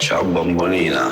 Ciao bambolina,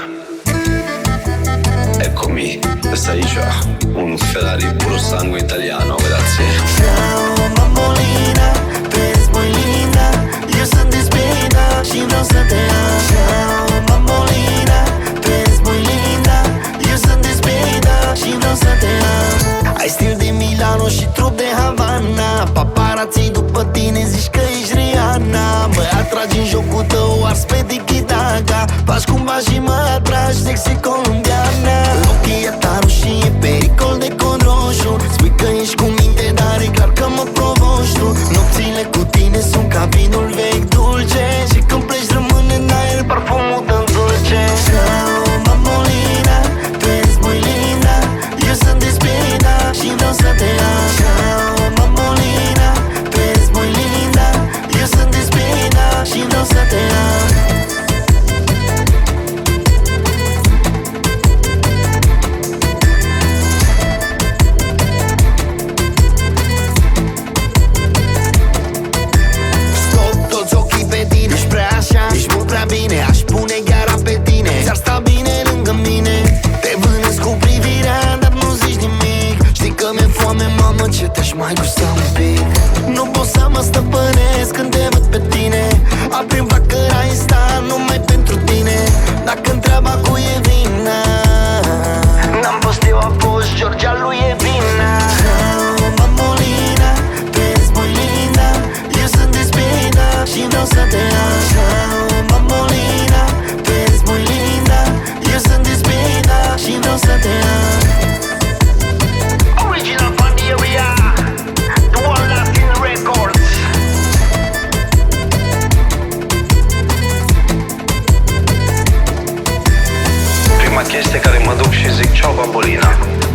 eccomi, stai già, un Ferrari puro sangue italiano, grazie. Ciao bambolina, tu eres muy linda, yo sunt despedida și vreau să te am. Ciao bambolina, tu eres muy linda, eu sunt despedida și vreau să te am. Ai stil de Milano și trup de Havana, paparații după tine zici că ești Rihanna. Mă atragi în jocul tău, ars pe tiki-taka, faci cumva și mă atragi, sexy colombiana. Ochii e taru și e pericol de cod roșu, spui că ești cu minte, dar e clar că mă provoci tu. Nopțile cu tine sunt ca vinul vechi dulce, și când pleci rămâne în aer parfumul tău dulce. Ciao bambolina, tu eres muy linda, eu sunt despedida și vreau să te am. Ciao bambolina, tu eres muy linda, eu sunt despedida și vreau să te am. Ești mult prea bine, aș pune gheara pe tine, ți-ar sta bine lângă mine. Te vânezi cu privirea, dar nu zici nimic. Știi că mi-e foame, mamă, ce te-aș mai gusta un pic. Nu pot să mă stăpânesc când te văd pe tine. Aprim flacăra instant numai pentru tine. Dacă întreaba cui e vina, n-am fost eu, a fost Georgia lui e vina. Ciao bambolina, tu eres muy linda, eu sunt despedida și vreau să te am. Ciao bambolina, tu eres muy linda, eu sunt despedida și vreau să te am. Original from the area, the one last in the records. Prima chestie care mă duc și zic ciao bambolina.